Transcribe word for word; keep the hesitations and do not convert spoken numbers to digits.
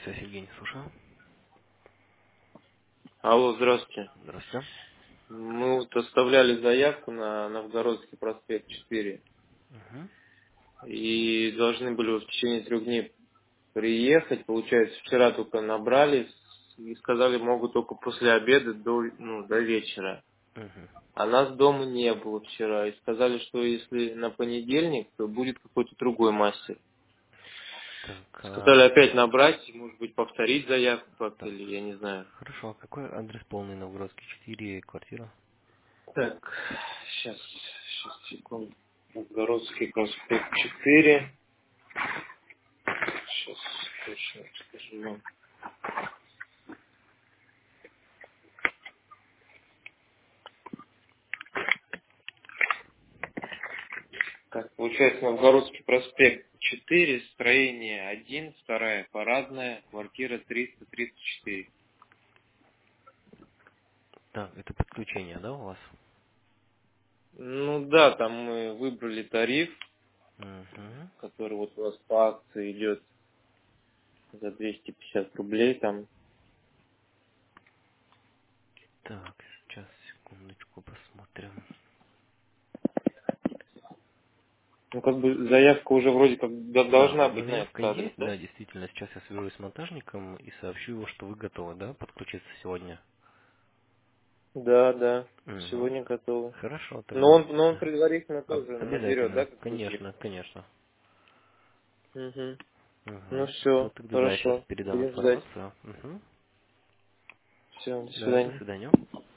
Связь, Евгений, слушаю. Алло, здравствуйте. Здравствуйте. Мы вот оставляли заявку на Новгородский проспект четыре Угу. и должны были в течение трех дней приехать. Получается, вчера только набрали и сказали, могут только после обеда до, ну, до вечера. Угу. А нас дома не было вчера. И сказали, что если на понедельник, то будет какой-то другой мастер. Так, а, Сказали опять набрать, может быть, повторить заявку как-то, так, или я не знаю. хорошо. А какой адрес полный? Новгородский четыре, квартира? Так, сейчас, сейчас, секунду. Новгородский проспект четыре. Сейчас точно скажу вам. Так, получается, Новгородский проспект четыре, строение один, вторая парадная, квартира триста тридцать четыре. Так, это подключение, да, у вас? Ну да, там мы выбрали тариф, Угу. который вот у вас по акции идет за двести пятьдесят рублей. Там, Так, сейчас, секундочку, посмотрим. ну как бы заявка уже вроде как д- Да, должна быть на заявка этот адрес, есть, да? да, действительно. Сейчас я свяжусь с монтажником и сообщу его, что вы готовы, да, подключиться сегодня. Да, да, Угу. сегодня готово. Хорошо, Но тогда. он, но он Мгм. предварительно Об- тоже наберет, да, Обязательно, какое время? конечно, конечно. Угу. Ну Угу. Все, все, тогда да, я сейчас хорошо. передам Будем ждать. информацию. Угу. Все, до Да, до свидания. свидания.